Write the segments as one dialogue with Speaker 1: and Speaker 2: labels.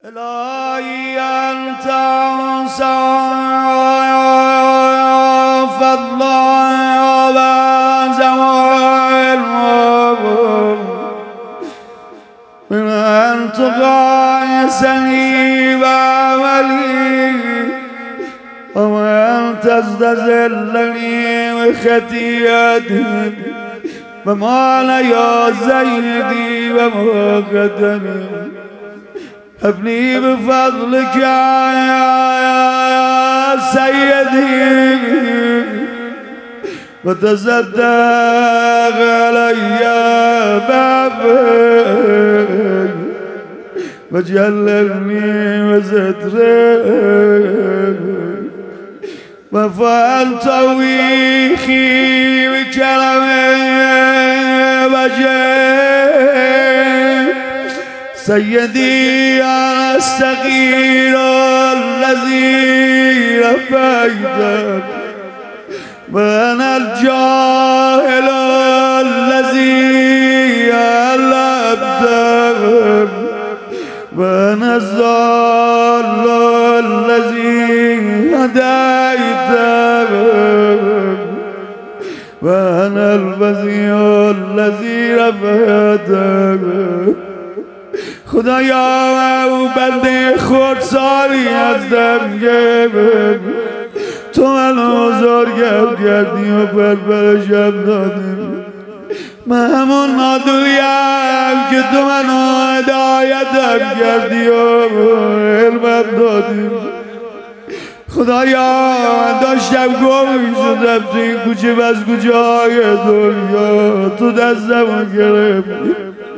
Speaker 1: إلهي أنت فالله وزوال من أن تغايسني بعملي ومن تستذلني بخطيئتي فما يا سيدي وما قدري ابني بفضلك يا سيدي وتصدق علي بابك وجللني وسترك وفعل تويخي بكلمه وجه سيدي أنا الصغير الذي ربيتك وأنا الجاهل الذي علمتك وأنا الضال الذي هديتك وأنا البذيء الذي رفعتك خدایا او بنده خردسالی هستم که تو منو بزرگم کردی و پرورشم دادی من همون نادولیم که تو منو هدایتم کردی و علمم دادی خدایا من داشتم گم شدم تو این کوچه بس کوچه های دنیا تو دستمو گرفتی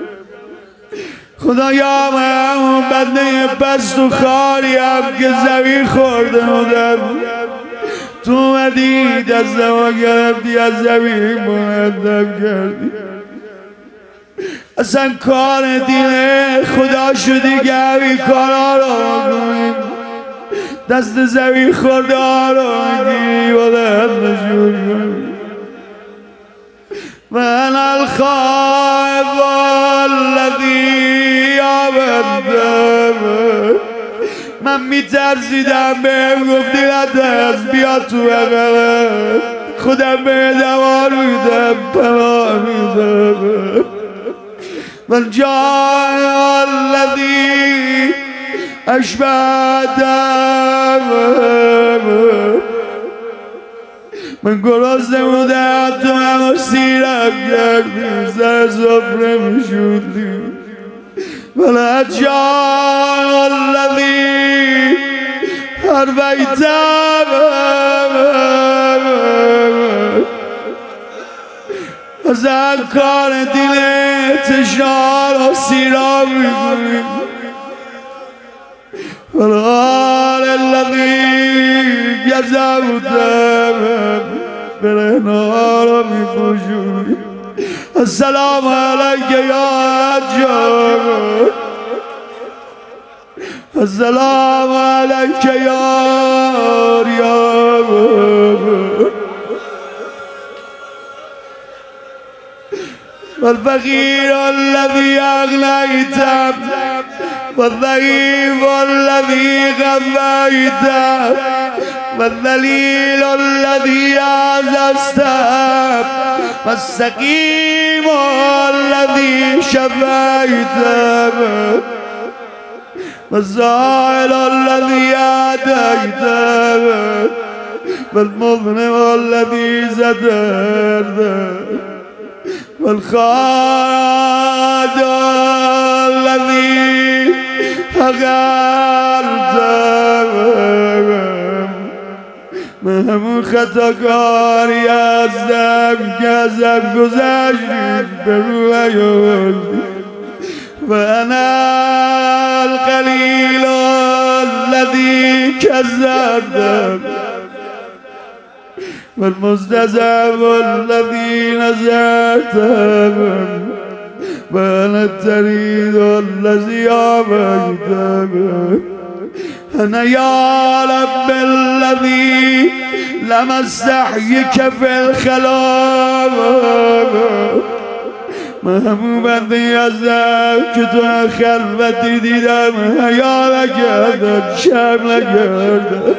Speaker 1: خدایا من اون بنده پست و خاریم که زمین خورده بودم تو اومدی دستمو گرفتی از زمین بلندم کردی اصلا کار دین خدا شدی که همین کارا رو کنیم دست زمین خورده ها رو میگیری بلندشون کنی من الخائف الذی آمدم من میترسیدم بهم گفتی نترس بیا تو بغلم خودم به دوار میدم پناه میدم من جای الذی اشبهتم من گرسنه بودم تو منو سیرم کردی سر سفره میشوندی ولی جای الذی حرفیتم از کار دل تشنار و سیرام میکنی ولی الذی گذبتم برهنا رو میپوشونی السلام علیک یا حجار السلام علیک یا ریاب والفقیر الذی اغنیتم والضعیف الذی غویتم والذلیل الذی عززتم والسقیم الذی شفیتم والزائل الذی عادیتم والمظلم الذی سترتم والخالد الذي حقرتم من همون خطاکاری هستم که ازم گذشت به روی و انا القلیل الذی کذبتم والمستضعف الذي نزعتم وأنا التريد الذي أبيتم أنا يا رب الذي لم أستحيك في الخلاء من همون بنده هستم که تو خلوتی دیدم حیا نکردم شرم نکردم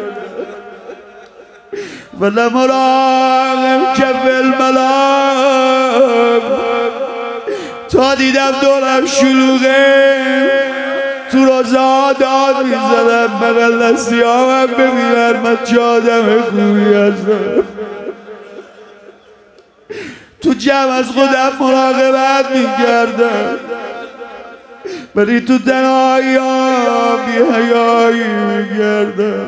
Speaker 1: ولمراغم کف الملام تا دیدم دورم شلوغه تو روزا داد میزدم بغل دستی آمم ببینن من چه آدم خوبی هستم تو جمع از خودم مراقبت میکردم ولی تو تنهایی ها بی حیایی میکردم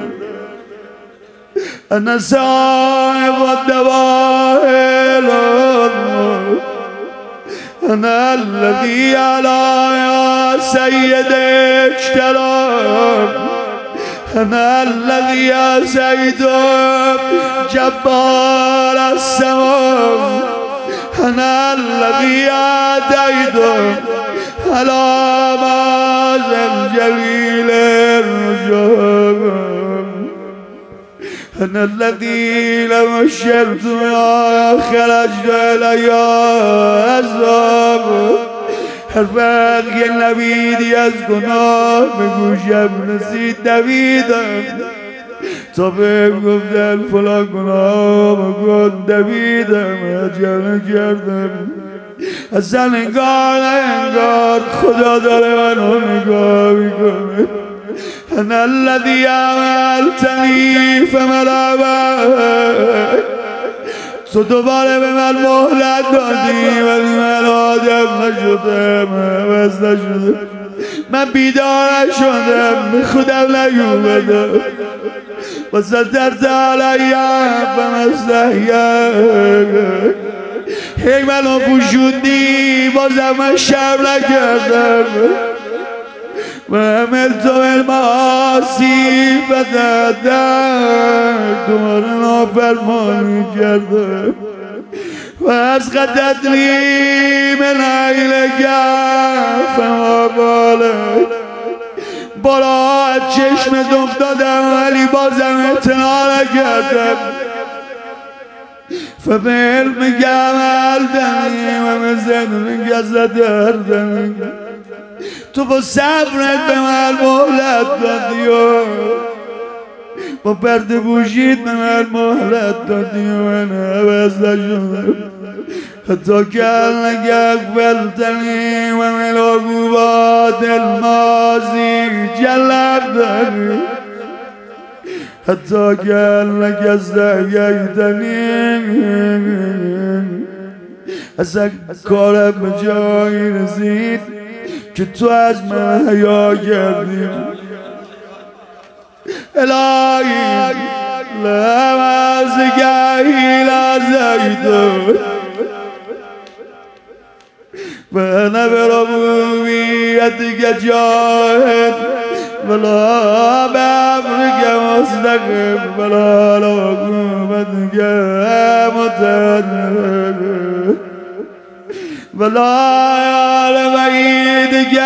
Speaker 1: انا صاحب الدوائل انا الذي على يا سيد اكترام انا الذي يا سيد جبار السماء انا الذي أتيت على ماذا الجليل الرجام انا الذي لو الشرط يا خرجت إلي أزام حرفت که نبیدی از گناه به گوشم رسید دویدم تا بهم گفتن فلان گناه بکن دویدم عجله کردم اصلا انگار نه انگار خدا داره منو نگاه میکنه انا الذي عملتني فمرحبا تو دوباره به من مهلت دادی ولی من آدم نشدم عوض نشدم من بیدار نشدم خودم نیومدم و سترت علیم فمستحیم هی منو پوشوندی بازم من شرم نکردم و عملت المعاصی فتدک دوباره نافرمانی کردم و از قدتنی من عیلک فما بالک بالا از چشمت افتادم ولی بازم اعتنا نکردم فبعلمک عملتنی و بصدقک سترتنی تو با صبرت به من مهلت دادی و با پرده بوشید به من مهلت دادی و من عوض نشدم حتی که انک اغفلتنی و من عقوبات الماضی جلبتنی حتی که انک استحییتنی اصلا کارم به جایی رسید که تو از من حیا کردی الهی لمزگهی لزیدو و انا بربوبیتک جاهد ولا بامرک مستقیم ولا لعقوبتک متعرف ولا يال بعيدك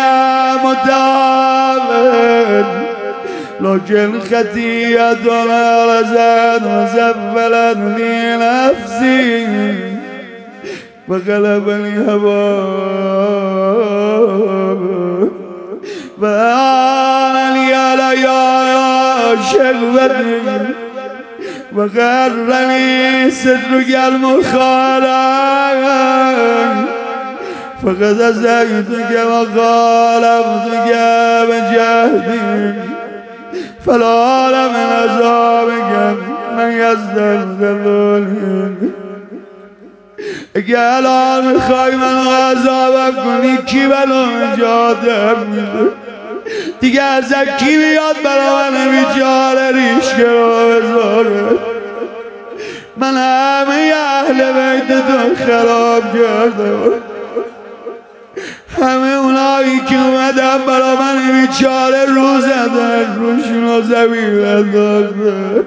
Speaker 1: متعامل لكن خطيئتنا رزت وزفلتني نفسي وغلبني هواي وآن لي علي شهوتي وغرني سترك المخالف فقد أزيتك وخالفتك بجهدي فلا من عذابك من يستغفرني اگه الان میخوای منو عذابم کنی کی منو نجاتم میده دیگه از کی بیاد برا من بیچاره ریشکه رو بذاره من همه اهل بیت تو خراب کردم همه اونایی که اومدن برا من بیچاره رو زدن روشون رو زمین انداختن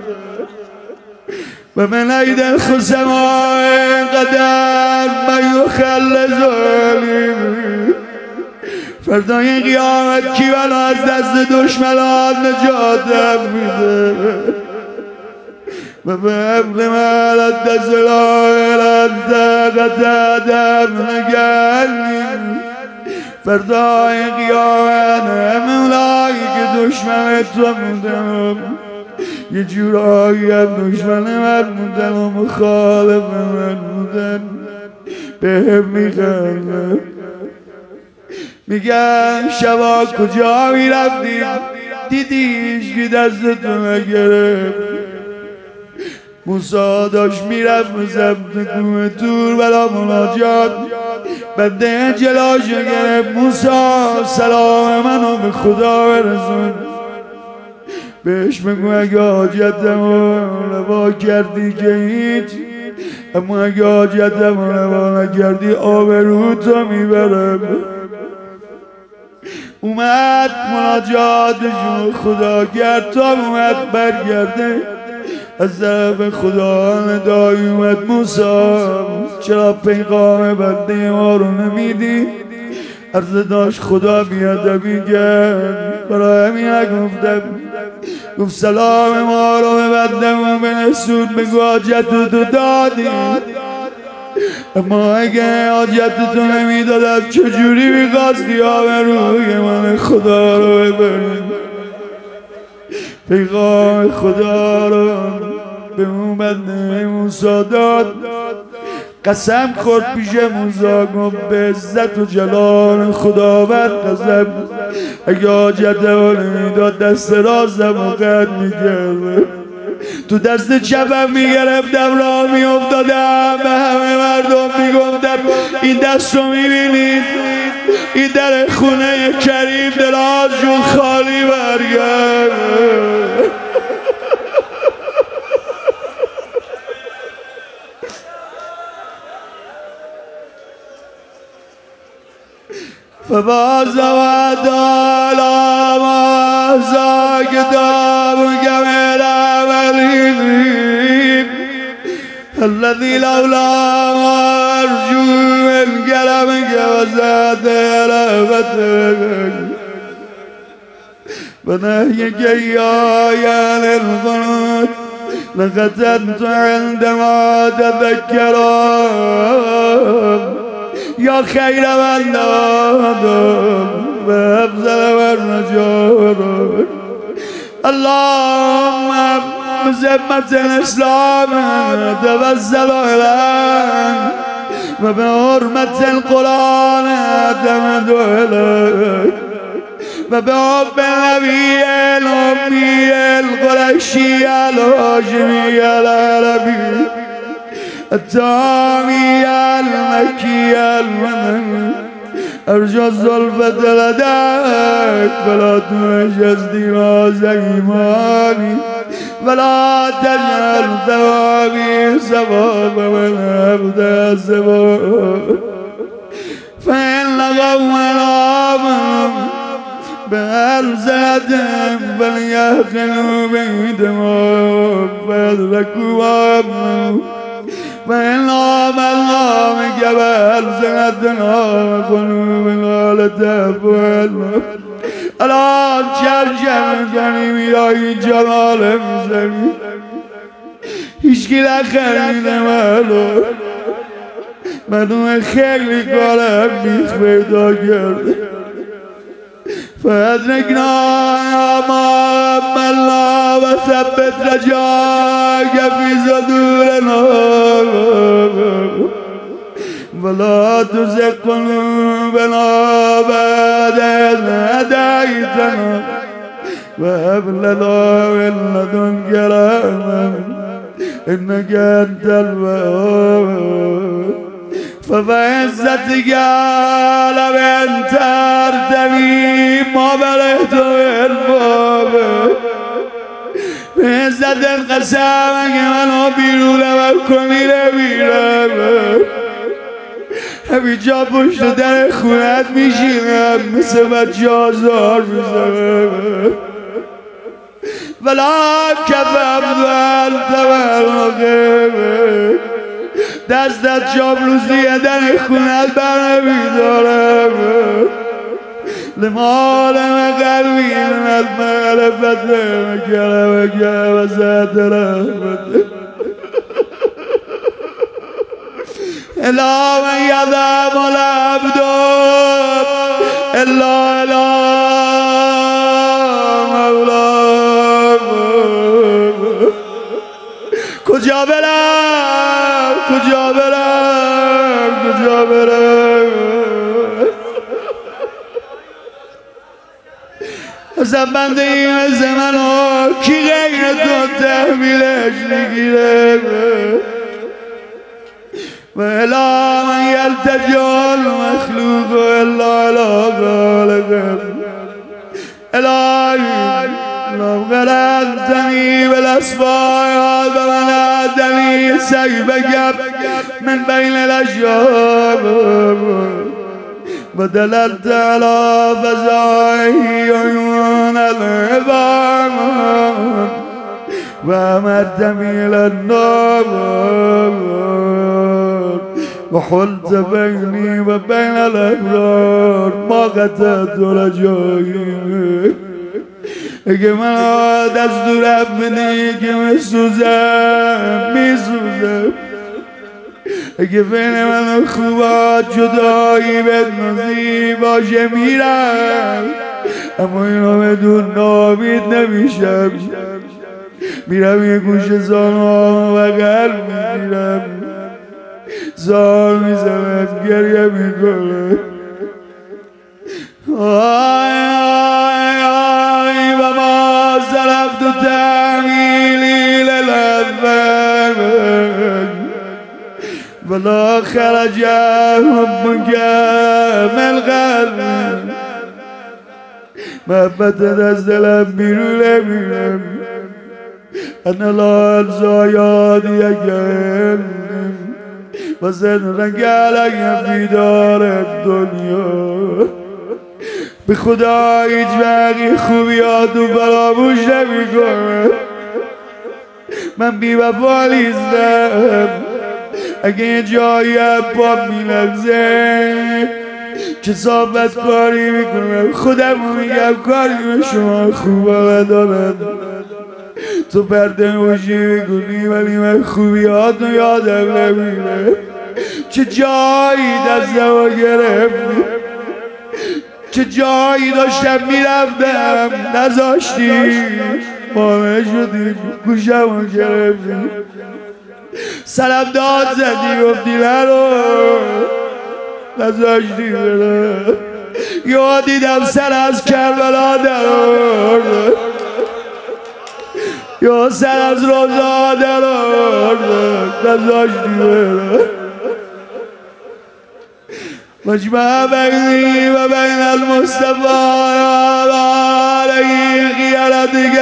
Speaker 1: و من عید الخصماء قدر من یخلص علیم فردای قیامت کی منو از دست دشمنان نجاتم میده و به ابن مالت دزلای لنتقت آدم نگردیم فردای قیامت مولایی که دشمن تو بودم یه جورایی هم دشمن من بودن و مخالف من بودن بهم میخندن میگن شبا کجا میرفتیم دیدیش که دستتو نگرفت موسی داشت میرفت سمت کوه طور بلا مناجات بنده جلاشو گرفت موسی سلام منو به خدا برسون بهش بگو اگه حاجتمو روا کردی که هیچ اما اگه حاجتمو روا نکردی آبروتو میبرم اومد مناجاتشو خدا کرد تا اومد برگرده از طرف خدا ندایی اومد موسی چرا پیغام بنده ما رو نمیدی؟ عرض داشت خدا بیادبی کرد برای همین نگفتم گفت سلام ما رو به بنده ما برسون بگو حاجتتو دادی اما اگه حاجتتو نمیدادم چجوری میخواستی آبروی من خدا رو ببری پیغام خدا رو به اون بنده موسی داد قسم خورد پیش موسی گفت به عزت و جلال خداوند قسم اگه حاجت رو نمیداد دست راستم و قد میکرد تو دست چپم میگرفتم راه میافتادم به همه مردم میگفتم این دست رو میبینید این در خونه کریم دراز شد خالی برگرد فباز ودالا ما زاكتاب جميل عملين الذي لولا أرجو من كلامك وزاد رغبتك ونهيك يا للقنوت لقتلت عندما تذكرون یا خیر من دادم و افضل من نجارم اللهم بذمة الاسلام توسل اليك و به حرمت القرآن اعتمد اليك و به حب النبی الأمی القرشی الهاشمی العربی التامي المكي المدني أرجو الزلفة لديك فلا تنجز دراز إيماني ولا تجعل ثوابي سبب من أبدأ سبب فإن لغوا الآمن بألسنتهم فليأكلوا بيدهم فيدركوا وأمنوا فإن آمنا بك بألسنتنا وقلوبنا لتهفونا الآن چرچم کنیم یا این جلال میزنی هیچکی نخریده منو خیلی کارم بیخ پیدا کرده فأدركنا ما أملنا وثبت رجاك في صدورنا ولا تزغ قلوبنا بعد إذ هديتنا وهب لنا من لدنك رحمة إنك أنت الوهاب فبعزتك لمن ترتني ما بلغت الباب بعزت القسم که منو بیرون کنی نمیرم همینجا پشت در خونت میشینم مثل بچه آزار میزنم ولا کفم انت والغیب دستت چاپلوسی در خونت بر نمیدارم لمالم قلبی من المعرفت کلمک و ذات رحمت إلا من يذهب العبد إلا إلى مولاه کجا برم کجا برم کجا برم اصلا بنده این زمنو کی غیر تو تحمیلش نگیره و الا من یلتجی المخلوق الا الا خالق الهی لو غرقتني بالأصفار فمن أدني سيفك من بين الأشجار ودللت على فزعي عيون العباد وأمرتني إلى النار وحلت بيني وبين الأبرار ما قطعت رجائي اگه من دستورم بدی که میسوزم میسوزم اگه بین من و خوبات جدایی بدنازی باشه میرم اما اینا بدون نامید نمیشم میرم یه گوش زانوام بغل میگیرم زار میزنم گریه میکنم وما سلفت تعميلي للأذان ولا خرج حبك من قلبي محبت دست دلم بیرونه میرم انا لا انسى یادی و زن رنگالک فی دار الدنیا به خدا هیچ وقتی خوبیاتو فراموش نمیکنه من بی‌وفا نیستم اگه یه جایی پام میلغزه کثافت کاری میکنم خودم میگم کاری به شما خوبا ندارم تو پرده موشی میکنی ولی من خوبیاتو یادم نمیره چه جایی دستمو گرفتی چه جایی داشتم میرفتم نذاشتی مانه شدی گوشمو گرفتی سرم داد زدی گفتی نرو نذاشتی برم یا دیدم سر از کربلا در آورد یا سر از روزا در آورد نذاشتی برم مجمع بینی و بین المصطفى علیه خیارتک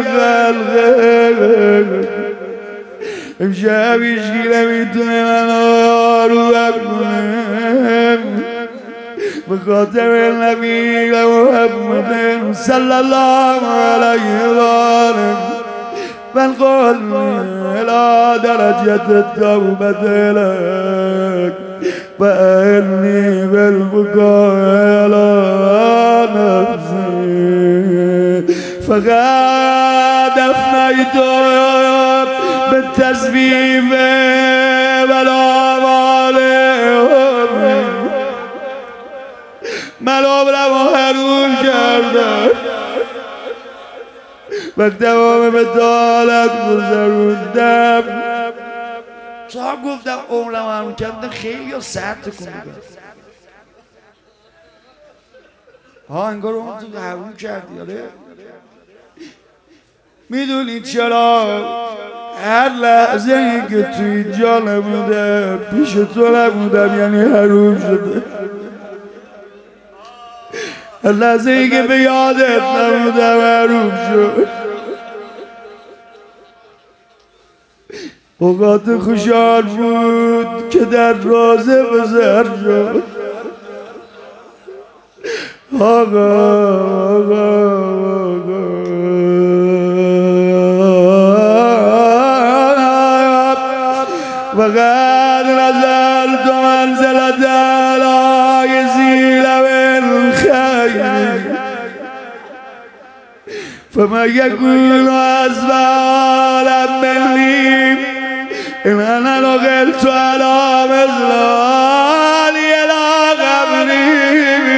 Speaker 1: بالخلق امشب هیچکی نمیتونه منو آروم کنه به خاطر نبی محمد صلی الله علیه و آله من قلني إلى درجة التوبة لك وأعني بالبكاء على نفسي فقد أفنيت بالتسبيح والآمال من عمرم حروم کردم و تمام مطالعات گذروندم تا گفتم عمرم حروم کردم خیلی ها سر تکون دادن ها انگار اون تو حروم کردی آره میدونی چرا هر لحظه ای که توی اینجا نبودم پیش تو نبودم یعنی حروم شده هر لحظه ای که به یادت نبودم حروم شد اوقات خوشحال بود که در رازه بزر شد وقد نزلت منزلة لا يزيل بالخير فما يكون أسفل مني إن أنا لقيت على مزلالي إلى قبري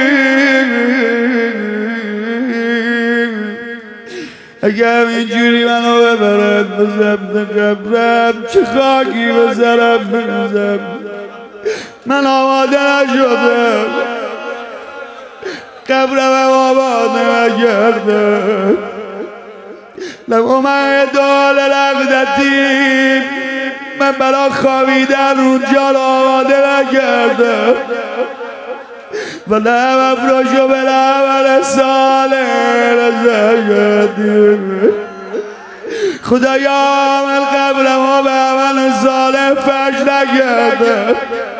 Speaker 1: اگر اینجوری منو ببرد بزم قبرم چه خاکی به سرم بریزم من آماده نشدم قبرم آماده نکردم لقمه دال لقدتی من برا خوابیدن اونجا رو آماده نکردم و لب افراشو به لبر ساله رزاقدیم خدایا من قبرمو به عمل صالح فش نکردم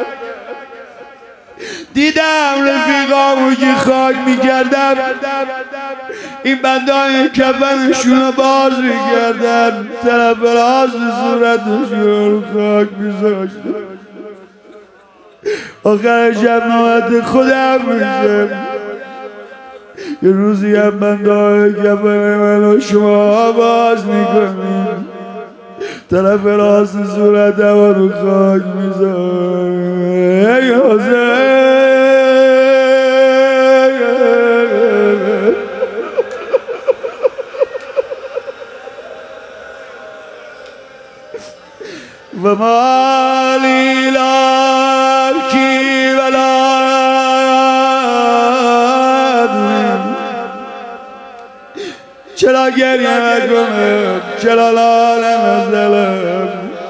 Speaker 1: دیدم رفیقامو که خاک میکردم این بندای کفنشونو باز میکردن طرف راست صورتشون خاک میذاشتم آخر شب نوبت خودم میشم یه روزی هم بندای کفن منو شما باز میکنیم طرف راست صورتم رو خاک میذارم ای حسین و مالی لکی ولا چرا گریه نکنم چرا لاله نزدلم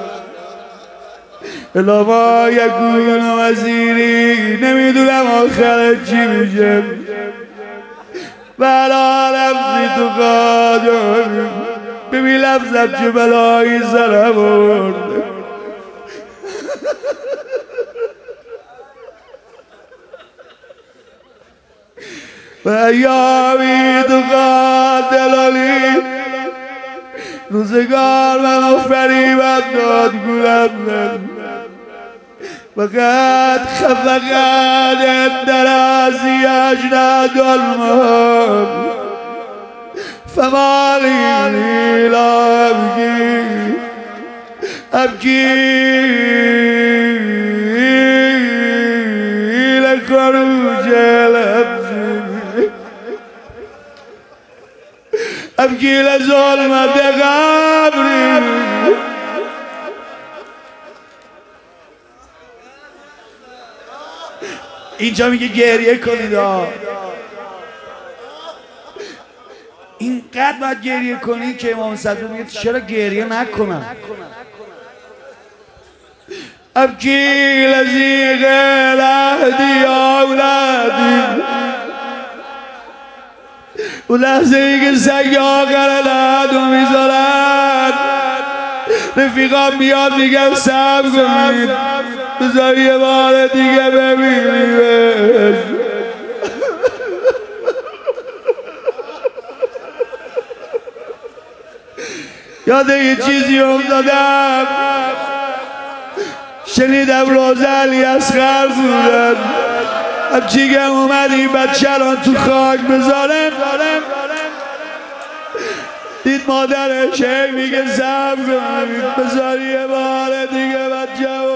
Speaker 1: الا ما یکون وزیری نمیدونم آخر چی میشه بلا لفظی تو قادم ببین لفظم چه بلایی سرم آورده و ایامی تو دلالی روزگار منو فریبت داد گولم وقت خفقت در ازیاج ندالمم فمالی لا ابکی لخروج لبزی ابکی لظلمت قبری اینجا میگه گریه کنید اینقدر باید گریه کنید که امام صدوق میگه چرا گریه نکنم ابکی لزیغ لهدی اولادی اون لحظه ای که سگ آخر لحدو میذارن رفیقا میاد میگن صبر کنید بذار یه بار دیگه ببینیمش یاد یه چیزی افتادم شنیدم روزه علی اصغر بودن همچیگم اومد این بچه الان تو خاک بذارم دید مادرش میگه صبر کنید بذار یه بار دیگه بچه